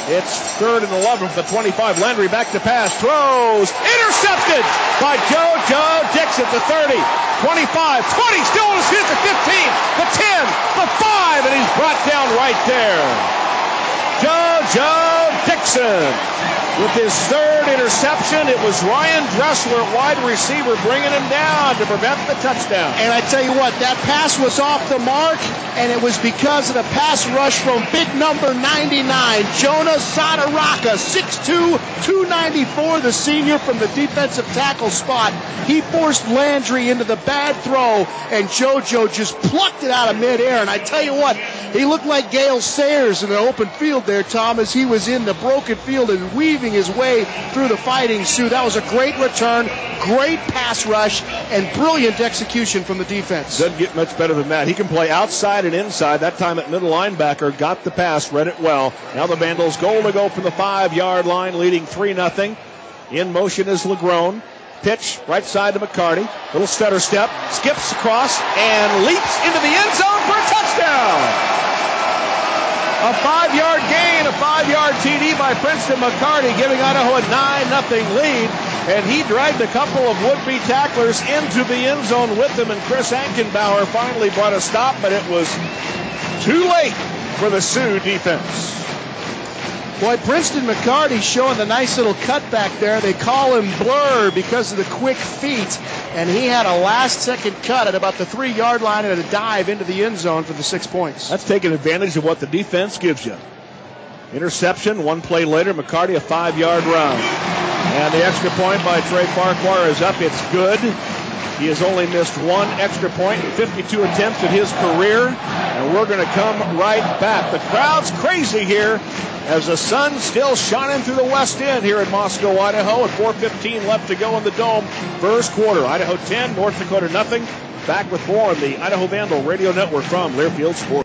It's 3rd and 11 from the 25. Landry back to pass, throws, intercepted by JoJo Dixon. The 30, 25, 20, still on his feet, the 15, the 10, the 5, and he's brought down right there. JoJo Dixon with his 3rd interception. It was Ryan Dressler, wide receiver, bringing him down to prevent the touchdown. And I tell you what, that pass was off the mark, and it was because of the pass rush from big number 99, Jonah Sadaraka, 6'2", 294, the senior from the defensive tackle spot. He forced Landry into the bad throw, and JoJo just plucked it out of midair. And I tell you what, he looked like Gale Sayers in the open field there, Tom, as he was in the broken field and weaving his way through the fighting Sioux. That was a great return, great pass rush, and brilliant execution from the defense. Doesn't get much better than that. He can play outside and inside. That time at middle linebacker, got the pass, read it well. Now the Vandals goal to go from the 5-yard line, leading 3-0. In motion is LeGrone. Pitch right side to McCarty. Little stutter step, skips across, and leaps into the end zone for a touchdown. A 5-yard gain, a 5-yard TD by Princeton McCarty, giving Idaho a 9-0 lead. And he dragged a couple of would-be tacklers into the end zone with him, and Chris Ankenbauer finally brought a stop, but it was too late for the Sioux defense. Boy, Princeton McCarty showing the nice little cutback there. They call him Blur because of the quick feet, and he had a last-second cut at about the 3-yard line and a dive into the end zone for the 6 points. That's taking advantage of what the defense gives you. Interception, 1 play later, McCarty a 5-yard run. And the extra point by Trey Farquhar is up. It's good. He has only missed 1 extra point in 52 attempts in his career, and we're going to come right back. The crowd's crazy here as the sun's still shining through the west end here in Moscow, Idaho, at 4:15 left to go in the Dome. First quarter, Idaho 10, North Dakota nothing. Back with more on the Idaho Vandal Radio Network from Learfield Sports.